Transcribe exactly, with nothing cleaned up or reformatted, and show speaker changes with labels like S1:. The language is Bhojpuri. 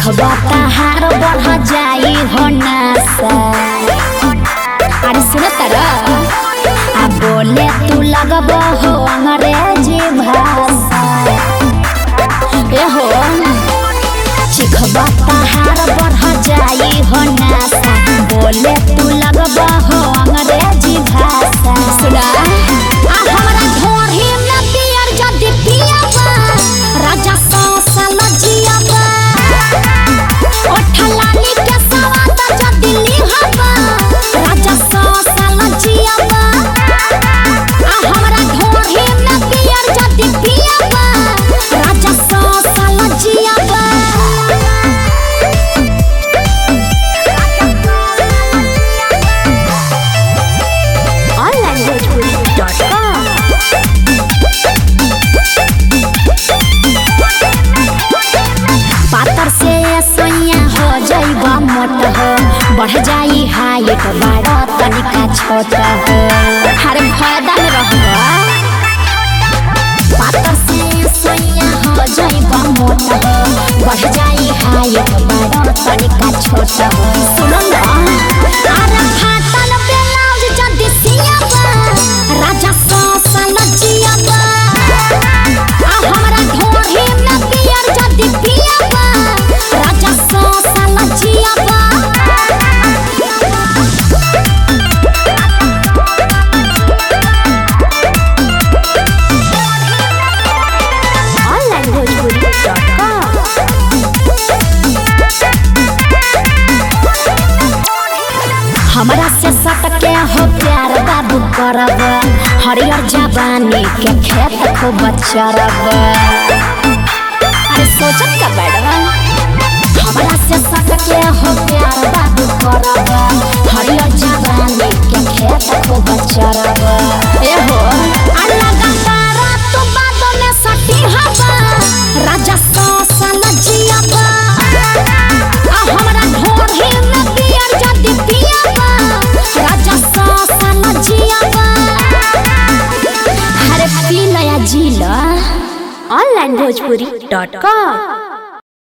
S1: चिखबा तहार बढ़ जाई हो नासा। अरे सुन तारा आ बोले तू लगब हो अंग्रेजी भाषा। ए हो चिखबा तहार बढ़ जाई हो नासा, बोले तू लगब हो अंग्रेजी भाषा। सुना आ हमरा घोड़ी में पियर जदी पियाबा राजा सौ साल जियाबा। ओठलानी के सवाद जदी लिहाबा राजा सौ साल जियाबा। आ हमरा घोड़ी में पियर जदी पियाबा राजा सौ साल जियाबा। पातर से सैया हो जाइबा मोट हो, बढ़ जाई हाइट बड़ा तनिका छोट हो। हर फायदा में रहबा पातर से सैया हो जाइबा मोट हो, बढ़ जाई हाइट बड़ा तनिका छोट हो। सुनो ना अरे फाटल ब्लाउज जदी सियाबा राजा सौ साल जियाबा। आ हमरा घोड़ी में पियर जदी पियाबा राजा सौ साल जियाबा। Online Bhojpuri dot com. हमरा से सटके हो प्यार बाबू करब, हरियर जवानी के खेत खूब चरब। अरे सोचत का बैठवा हमरा से सटके हो प्यार बाबू करब, हरियर जवानी के खेत खूब चरब। ए हो अल्लाह गंगारा तू बाद में सटी हवा राजा सौ साल जियाबा। आ हमरा घोड़ी में पियर जदी पियाबा राजा सौ साल जियाबा। हरे पी नया जिला ऑनलाइन भोजपुरी डॉट कॉम।